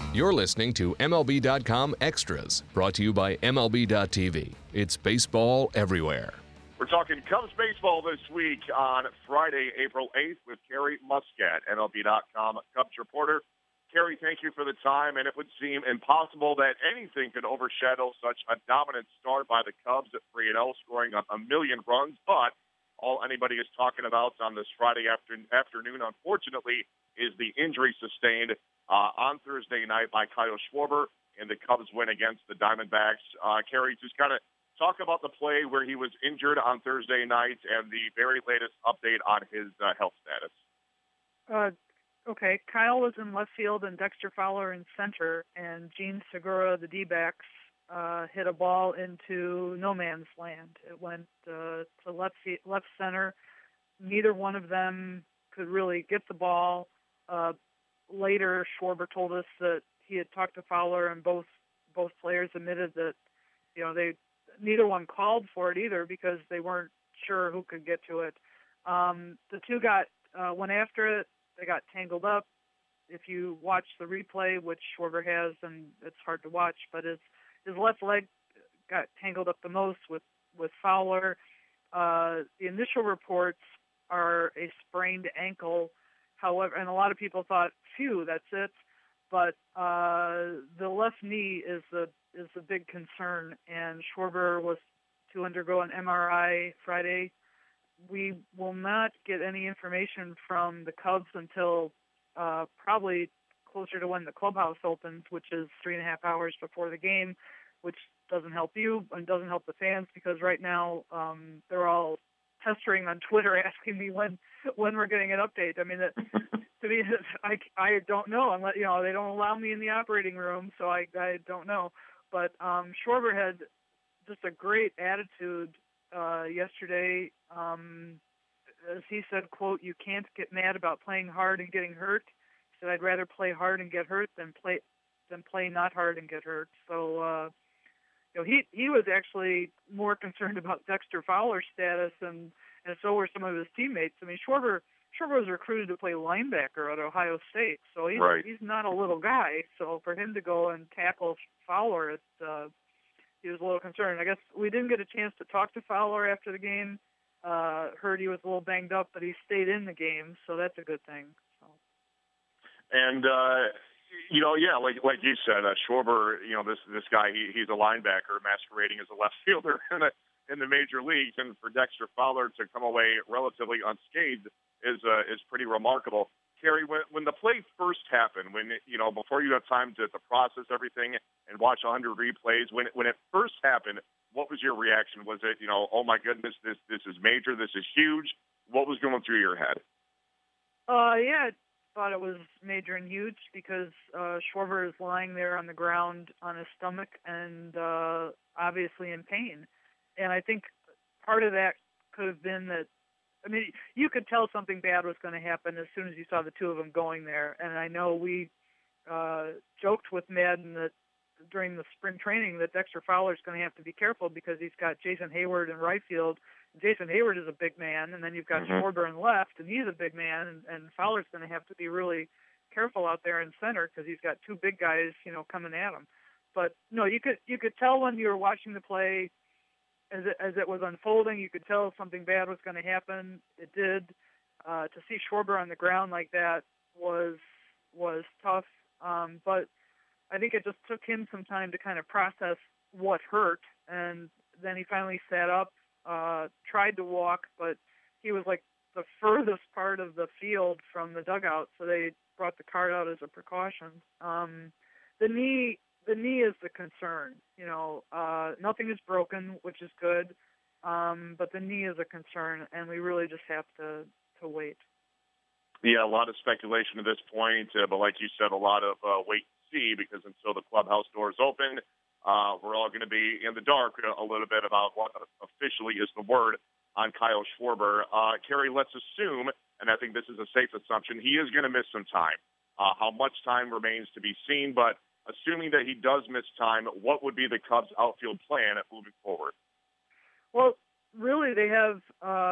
You're listening to MLB.com Extras, brought to you by MLB.tv. It's baseball everywhere. We're talking Cubs baseball this week on Friday, April 8th with Kerry Muscat, MLB.com Cubs reporter. Kerry, thank you for the time, and it would seem impossible that anything could overshadow such a dominant start by the Cubs at 3-0, scoring a million runs, but all anybody is talking about on this Friday afternoon, unfortunately, is the injury sustained on Thursday night by Kyle Schwarber and the Cubs win against the Diamondbacks. Kerry, just kind of talk about the play where he was injured on Thursday night and the very latest update on his health status. Okay, Kyle was in left field and Dexter Fowler in center, and Gene Segura, the D-backs, hit a ball into no man's land. It went to left center. Neither one of them could really get the ball. Later, Schwarber told us that he had talked to Fowler, and both players admitted that neither one called for it either because they weren't sure who could get to it. The two went after it. They got tangled up. If you watch the replay, which Schwarber has, and it's hard to watch, but his left leg got tangled up the most with Fowler. The initial reports are a sprained ankle. However, and a lot of people thought, phew, that's it. But the left knee is the big concern, and Schwarber was to undergo an MRI Friday. We will not get any information from the Cubs until probably closer to when the clubhouse opens, which is 3.5 hours before the game, which doesn't help you and doesn't help the fans because right now they're all pestering on Twitter asking me when we're getting an update. I mean, to me, I don't know unless they don't allow me in the operating room, so I don't know. But Schwarber had just a great attitude yesterday. As he said, quote, "You can't get mad about playing hard and getting hurt." He said, "I'd rather play hard and get hurt than play not hard and get hurt." So he was actually more concerned about Dexter Fowler's status, and so were some of his teammates. I mean, Schwarber was recruited to play linebacker at Ohio State, so he's not a little guy. So for him to go and tackle Fowler, he was a little concerned. I guess we didn't get a chance to talk to Fowler after the game. Heard he was a little banged up, but he stayed in the game, so that's a good thing. So. And like you said, Schwarber, this guy, he's a linebacker masquerading as a left fielder in the major leagues, and for Dexter Fowler to come away relatively unscathed is pretty remarkable. Kerry, when the play first happened, before you have time to process everything and watch 100 replays, when it first happened, what was your reaction? Was it, oh my goodness, this is major, this is huge? What was going through your head? I thought it was major and huge because Schwarber is lying there on the ground on his stomach and obviously in pain. And I think part of that could have been that, you could tell something bad was going to happen as soon as you saw the two of them going there. And I know we joked with Madden that during the spring training that Dexter Fowler's going to have to be careful because he's got Jason Hayward in right field. Jason Hayward is a big man, and then you've got Schwarber in left, and he's a big man, and Fowler's going to have to be really careful out there in center because he's got two big guys, coming at him. But no, you could tell when you were watching the play as it was unfolding. You could tell something bad was going to happen. It did. To see Schwarber on the ground like that was tough. But I think it just took him some time to kind of process what hurt, and then he finally sat up, tried to walk, but he was like the furthest part of the field from the dugout, so they brought the cart out as a precaution. The knee is the concern. Nothing is broken, which is good, but the knee is a concern, and we really just have to wait. Yeah, a lot of speculation at this point, but like you said, a lot of wait and see, because until the clubhouse doors open, we're all going to be in the dark a little bit about what officially is the word on Kyle Schwarber. Kerry, let's assume, and I think this is a safe assumption, he is going to miss some time. How much time remains to be seen, but assuming that he does miss time, what would be the Cubs' outfield plan moving forward? Well, really, they have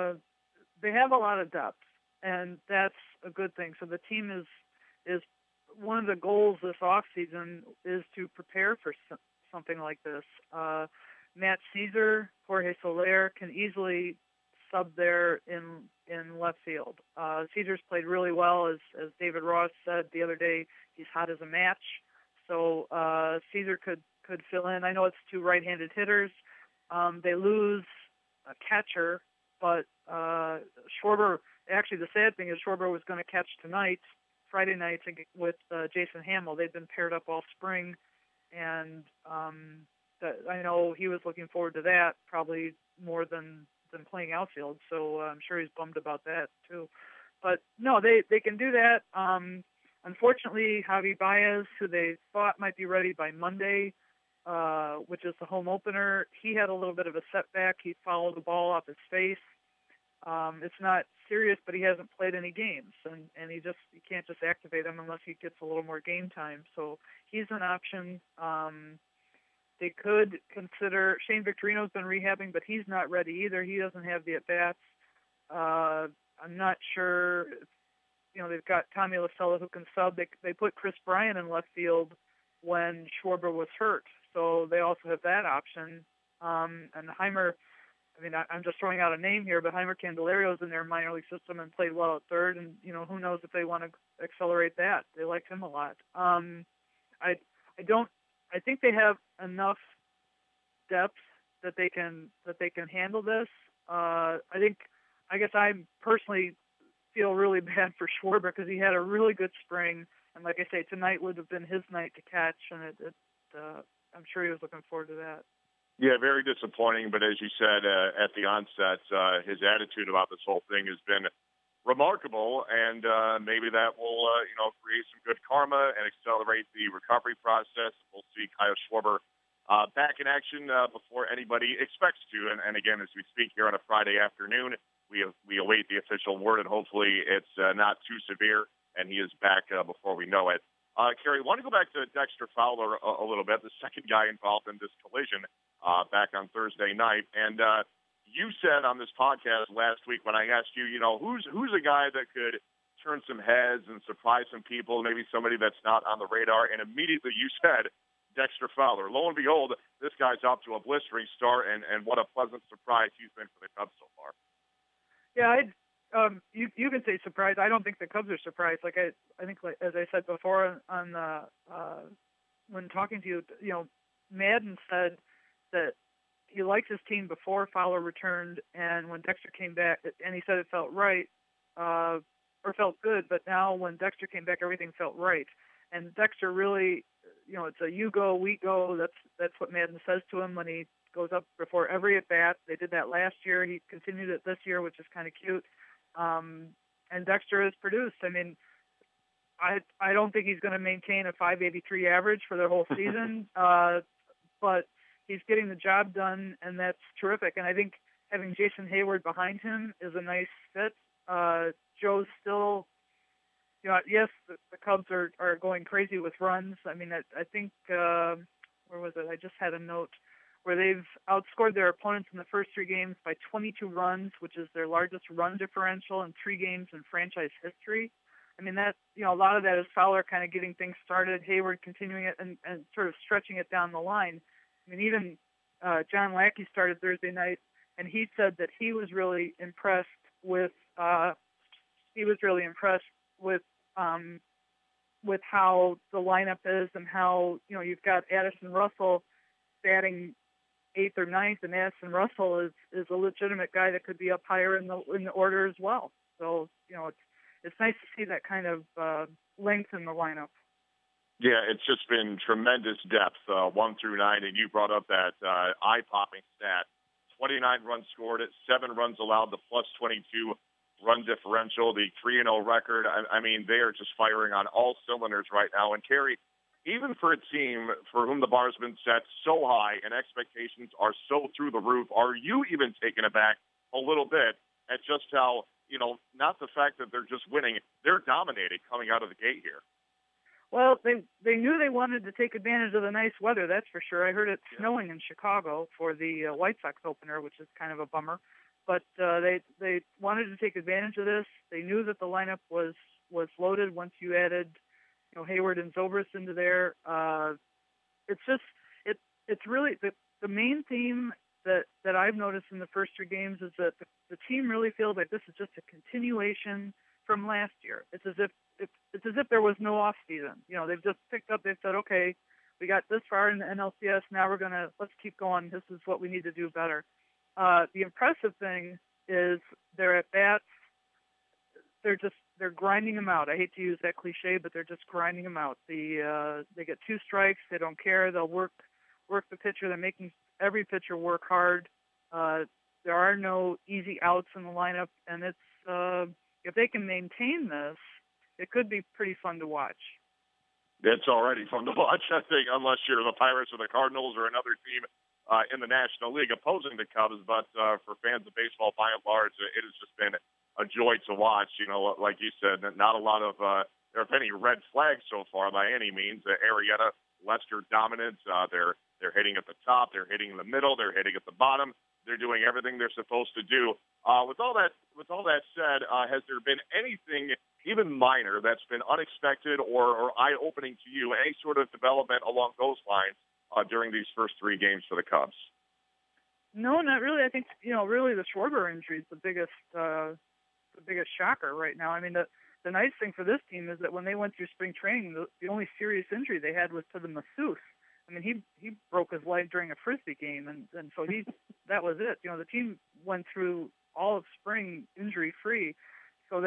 a lot of depth, and that's a good thing. So the team is one of the goals this off season is to prepare for something like this. Matt Caesar, Jorge Soler can easily sub there in left field. Caesar's played really well, as David Ross said the other day. He's hot as a match, so Caesar could fill in. I know it's two right-handed hitters. They lose a catcher, but Schwarber. Actually, the sad thing is Schwarber was going to catch tonight, Friday night, with Jason Hamill. They've been paired up all spring, and I know he was looking forward to that probably more than playing outfield. So I'm sure he's bummed about that too. But no, they can do that. Unfortunately, Javi Baez, who they thought might be ready by Monday, which is the home opener, he had a little bit of a setback. He fouled the ball off his face. It's not serious, but he hasn't played any games, and you can't just activate him unless he gets a little more game time. So he's an option. They could consider Shane Victorino's been rehabbing, but he's not ready either. He doesn't have the at bats. I'm not sure. They've got Tommy LaSella who can sub. They put Chris Bryant in left field when Schwarber was hurt, so they also have that option. And Heimer. I mean, I'm just throwing out a name here, but Heimer Candelario's in their minor league system and played well at third, and who knows if they want to accelerate that. They like him a lot. I think they have enough depth that they can handle this. I guess I personally feel really bad for Schwarber because he had a really good spring, and like I say, tonight would have been his night to catch, and I'm sure he was looking forward to that. Yeah, very disappointing. But as you said at the onset, his attitude about this whole thing has been remarkable, and maybe that will create some good karma and accelerate the recovery process. We'll see Kyle Schwarber back in action before anybody expects to. And again, as we speak here on a Friday afternoon, we await the official word, and hopefully it's not too severe, and he is back before we know it. Carrie, I want to go back to Dexter Fowler a little bit, the second guy involved in this collision back on Thursday night. And you said on this podcast last week when I asked you, who's a guy that could turn some heads and surprise some people, maybe somebody that's not on the radar, and immediately you said Dexter Fowler. Lo and behold, this guy's off to a blistering start, and what a pleasant surprise he's been for the Cubs so far. Yeah, you can say surprised. I don't think the Cubs are surprised. Like I think, as I said before on when talking to you, Madden said that he liked his team before Fowler returned, and when Dexter came back, and he said it felt right or felt good. But now when Dexter came back, everything felt right. And Dexter really, it's a you go, we go. That's what Madden says to him when he goes up before every at bat. They did that last year. He continued it this year, which is kind of cute. And Dexter has produced. I mean, I don't think he's going to maintain a .583 average for the whole season, but he's getting the job done, and that's terrific. And I think having Jason Hayward behind him is a nice fit. Joe's still, yes, the Cubs are going crazy with runs. I mean, I think, where was it? I just had a note where they've outscored their opponents in the first three games by 22 runs, which is their largest run differential in 3 games in franchise history. I mean, that, a lot of that is Fowler kind of getting things started, Hayward continuing it and sort of stretching it down the line. I mean, even John Lackey started Thursday night, and he said that he was really impressed with how the lineup is, and how you've got Addison Russell batting 8th or 9th, and Addison Russell is a legitimate guy that could be up higher in the order as well. So it's nice to see that kind of length in the lineup. Yeah, it's just been tremendous depth, 1 through 9, and you brought up that eye-popping stat. 29 runs scored, 7 runs allowed, the plus 22 run differential, the 3-0 record. I mean, they are just firing on all cylinders right now. And, Carrie, even for a team for whom the bar has been set so high and expectations are so through the roof, are you even taken aback a little bit at just how, not the fact that they're just winning, they're dominating coming out of the gate here? Well, they knew they wanted to take advantage of the nice weather, that's for sure. I heard it snowing in Chicago for the White Sox opener, which is kind of a bummer. But they wanted to take advantage of this. They knew that the lineup was loaded once you added Hayward and Zobrist into there. It's really the main theme that I've noticed in the first 3 games is that the team really feels like this is just a continuation from last year. It's as if there was no off season. They've just picked up. They've said, okay, we got this far in the NLCS. Now let's keep going. This is what we need to do better. The impressive thing is their at bats. They're grinding them out. I hate to use that cliche, but they're just grinding them out. They get 2 strikes. They don't care. They'll work the pitcher. They're making every pitcher work hard. There are no easy outs in the lineup, and it's if they can maintain this, it could be pretty fun to watch. It's already fun to watch, I think, unless you're the Pirates or the Cardinals or another team in the National League opposing the Cubs. But for fans of baseball, by and large, it has just been a joy to watch. Like you said, not a lot of there have been any red flags so far by any means. Arrieta, Lester dominant. They're hitting at the top. They're hitting in the middle. They're hitting at the bottom. They're doing everything they're supposed to do. With all that said, has there been anything even minor that's been unexpected or eye-opening to you? Any sort of development along those lines during these first 3 games for the Cubs? No, not really. I think really the Schwarber injury is the biggest shocker right now. I mean, the nice thing for this team is that when they went through spring training, the only serious injury they had was to the masseuse. I mean, he broke his leg during a Frisbee game, and so that was it. The team went through all of spring injury-free. So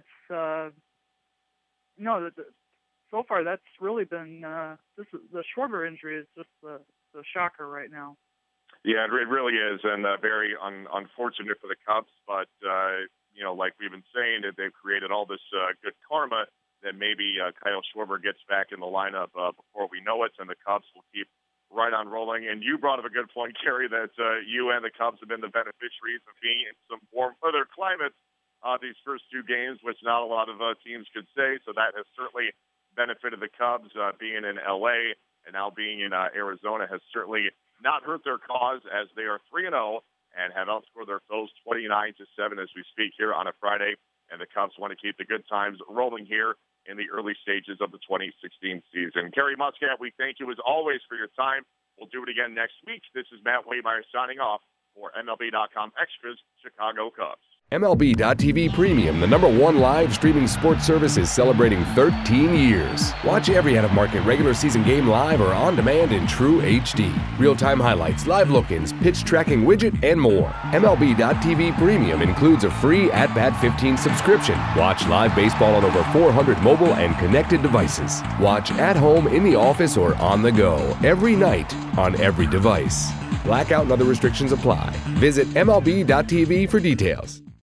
so far that's really been the Schwarber injury is just the shocker right now. Yeah, it really is, and very unfortunate for the Cubs. But like we've been saying, that they've created all this good karma that maybe Kyle Schwarber gets back in the lineup before we know it, and the Cubs will keep right on rolling. And you brought up a good point, Kerry, that you and the Cubs have been the beneficiaries of being in some warm weather climates these first 2 games, which not a lot of teams could say. So that has certainly benefited the Cubs. Being in L.A. and now being in Arizona has certainly not hurt their cause, as they are 3-0 and have outscored their foes 29-7 as we speak here on a Friday. And the Cubs want to keep the good times rolling here in the early stages of the 2016 season. Kerry Muscat, we thank you as always for your time. We'll do it again next week. This is Matt Waymeyer signing off for MLB.com Extras, Chicago Cubs. MLB.TV Premium, the #1 live streaming sports service, is celebrating 13 years. Watch every out-of-market regular season game live or on demand in true HD. Real-time highlights, live look-ins, pitch tracking widget, and more. MLB.TV Premium includes a free At-Bat 15 subscription. Watch live baseball on over 400 mobile and connected devices. Watch at home, in the office, or on the go, every night, on every device. Blackout and other restrictions apply. Visit MLB.TV for details.